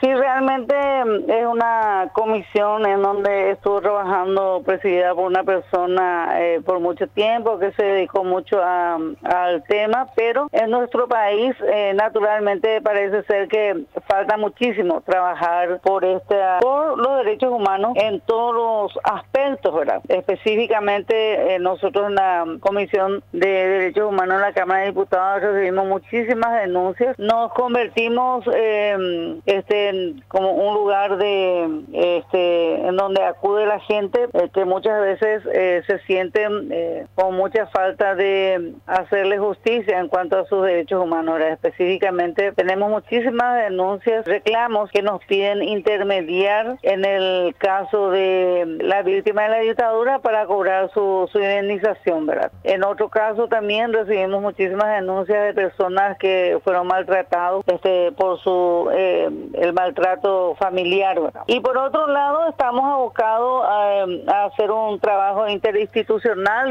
Sí, realmente es una comisión en donde estuvo trabajando, presidida por una persona por mucho tiempo que se dedicó mucho al tema, pero en nuestro país naturalmente parece ser que falta muchísimo trabajar por los derechos humanos en todos los aspectos, ¿verdad? Específicamente nosotros en la Comisión de Derechos Humanos en la Cámara de Diputados recibimos muchísimas denuncias. Nos convertimos como un lugar en donde acude la gente que muchas veces se sienten con mucha falta de hacerle justicia en cuanto a sus derechos humanos, ¿verdad? Específicamente tenemos muchísimas denuncias, reclamos que nos piden intermediar en el caso de la víctima de la dictadura para cobrar su indemnización, ¿verdad? En otro caso también recibimos muchísimas denuncias de personas que fueron maltratados por el maltrato familiar, ¿verdad? Y por otro lado estamos abocados a hacer un trabajo interinstitucional.